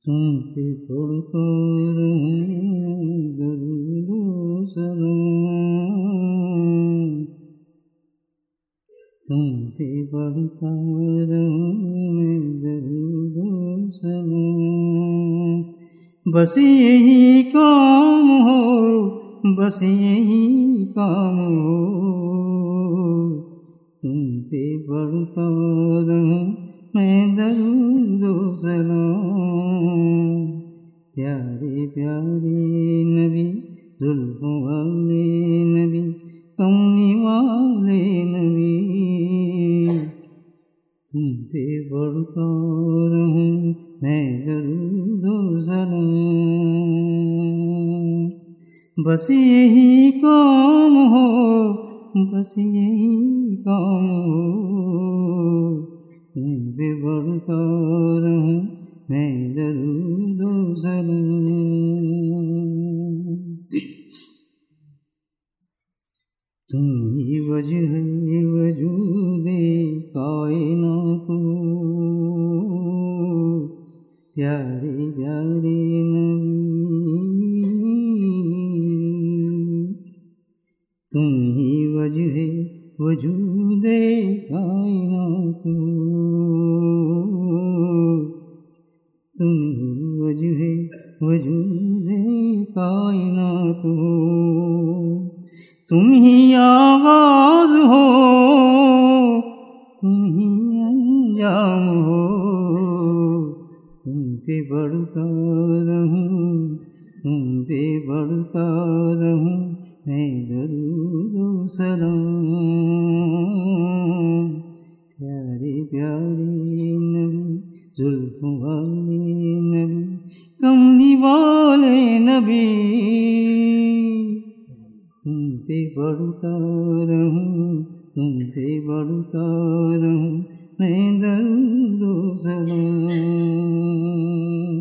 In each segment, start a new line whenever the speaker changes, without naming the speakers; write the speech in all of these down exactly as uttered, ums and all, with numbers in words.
تم پہ پڑھتا رہوں درود و سلام، تم پہ پڑھتا رہوں درود و سلام، بس یہی کام ہو، بس یہی کام ہو، تم پہ پڑھتا رہوں میں درود و سلام، پیارے پیارے نبی، زلفوں والے نبی، کملی والے نبی، تم پہ پڑھتا رہوں میں درود و سلام، بس یہی کام ہو، بس یہی کام ہو، تم پہ پڑھتا رہوں میں درود و سلام، تم ہی وجہ وجود کائنات، پیارے پیارے نبی، تم ہی وجہ وجود کائنات، تم ہی وجہ وجود کائنات، تم ہی آغاز ہو، تم ہی انجام ہو، تم پہ بڑھتا رہوں، تم پہ بڑھتا رہوں میں درود و سلام، پیارے پیارے نبی، زلفوں والے نبی، کملی والے نبی، تم پہ بڑھتا رہوں، تم پہ بڑھتا رہوں میں درود و سلام،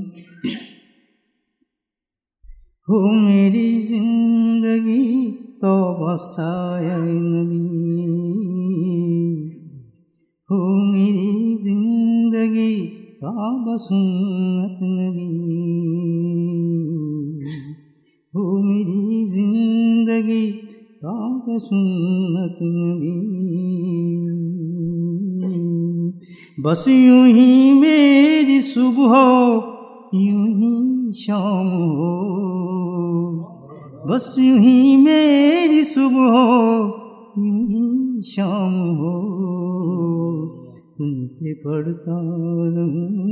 ہو میری زندگی توبہ سایہ نبی، ہو میری زندگی توبہ سنت نبی، ہو میری زندگی توبہ سنت نبی، بس یوں ہی میری صبح ہو، یوں ہی شام ہو، بس یوں ہی میری صبح ہو، یوں ہی شام ہو، تم پہ پڑھتا رہوں،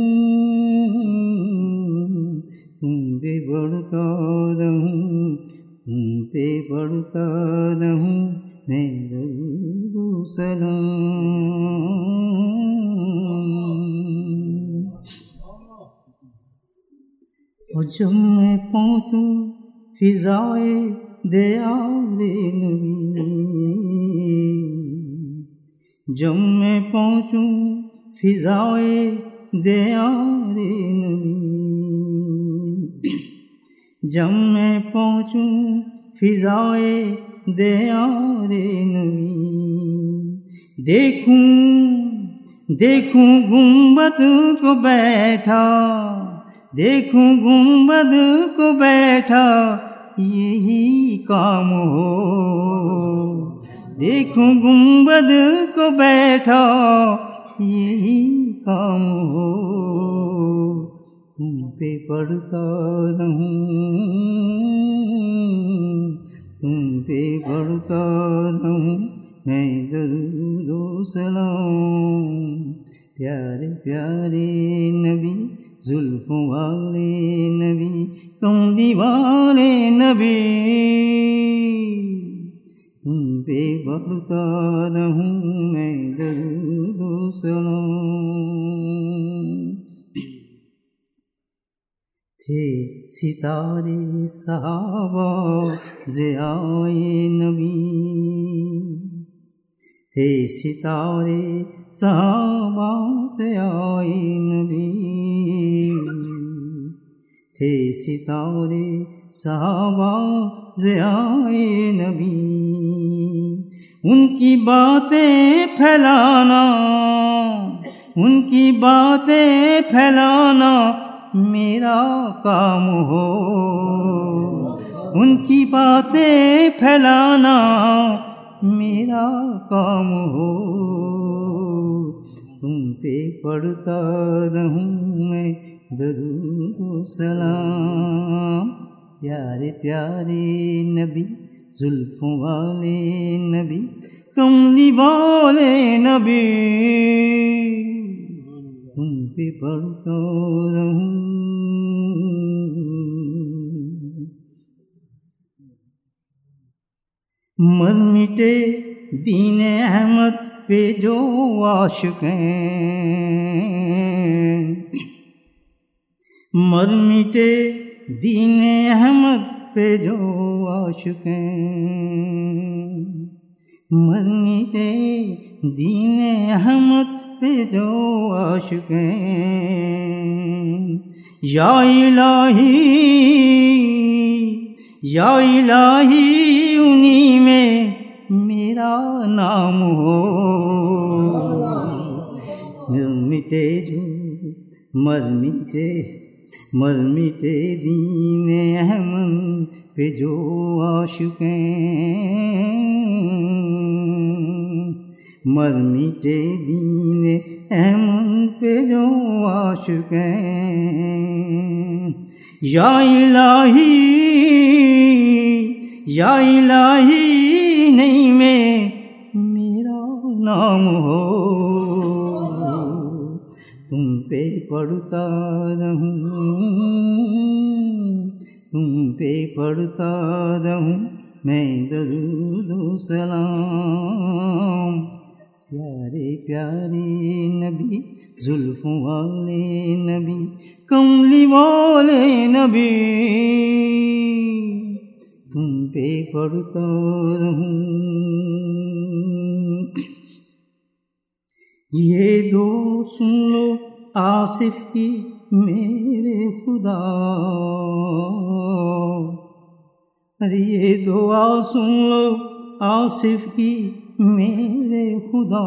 تم پہ بڑھتا رہوں، تم پہ بڑھتا رہوں میں درود و سلام، اور جب میں پہنچوں فضائے دیار نبی، جب میں پہنچوں فضائے دیار نبی، جب میں پہنچوں فضائے دیار نبی، دیکھوں دیکھوں گنبد کو بیٹھا، دیکھوں گنبد کو بیٹھا، یہی کام ہو، دیکھوں گنبد کو بیٹھا، یہی کام ہو، تم پہ پڑھتا رہوں، تم پہ پڑھتا رہوں میں درود و سلام، پیارے پیارے نبی، زلفوں والے نبی، کملی والے نبی، تم پہ بڑھتا رہوں میں درود و سلام، تھے ستارے صحابہ ضیائے نبی، تھے ستارے صحابہ ضیائے نبی، تھے ستارے صحابہ ضیائے نبی، ان کی باتیں پھیلانا، ان کی باتیں پھیلانا میرا کام ہو، ان کی باتیں پھیلانا میرا کام ہو، تم پہ پڑھتا رہوں میں درود و سلام، پیارے پیارے نبی، زلفوں والے نبی، کملی والے نبی، تم پہ پڑھتا رہوں۔ مر مٹے دین احمد پہ جو عاشق ہیں، مر مٹے دین احمد پہ جو عاشق ہیں، مر مٹے دین احمد پہ جو عاشق ہیں، یا الہی یا الہی انہی میں میرا نام ہو، مر مٹے جو مر مٹے مر مٹے دین احمد پہ جو عاشق ہیں، مر مٹے دین احمد پہ جو عاشق ہیں، یا الہی یا الہی نہیں میں میرا نام ہو، تم پہ پڑھتا رہوں، تم پہ پڑھتا رہوں میں درود و سلام، پیارے پیارے نبی، زلفوں والے نبی، کملی والے نبی، تم پہ پڑھتا رہوں۔ یہ دو سن لو آصف کی میرے خدا، ارے یہ دعا سن لو آصف کی میرے خدا،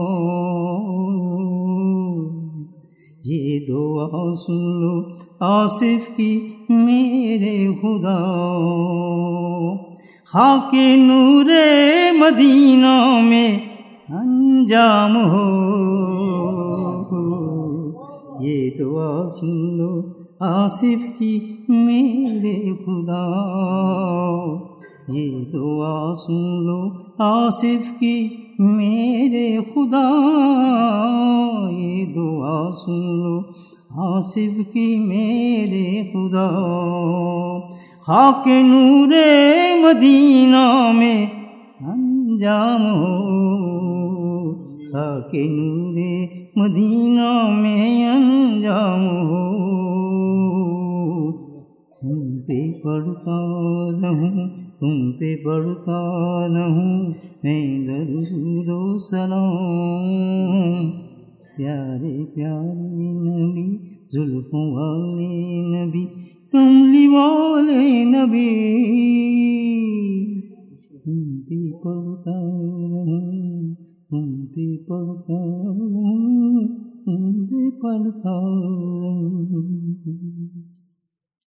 یہ دعا سن لو آصف کی میرے خدا، خاک نور مدینہ میں انجام ہو، یہ دعا سن لو آصف کی میرے خدا، یہ دعا سن لو آصف کی میرے خدا، یہ دعا سن لو آصف کی میرے خدا، خاک نور مدینہ میں انجام ہو، خاک نور مدینہ میں انجام ہو، تم پہ پڑھتا رہوں، تم پہ پڑھتا رہوں میں درود و سلام، پیارے پیارے نبی، زلفوں والے نبی، کملی والے نبی،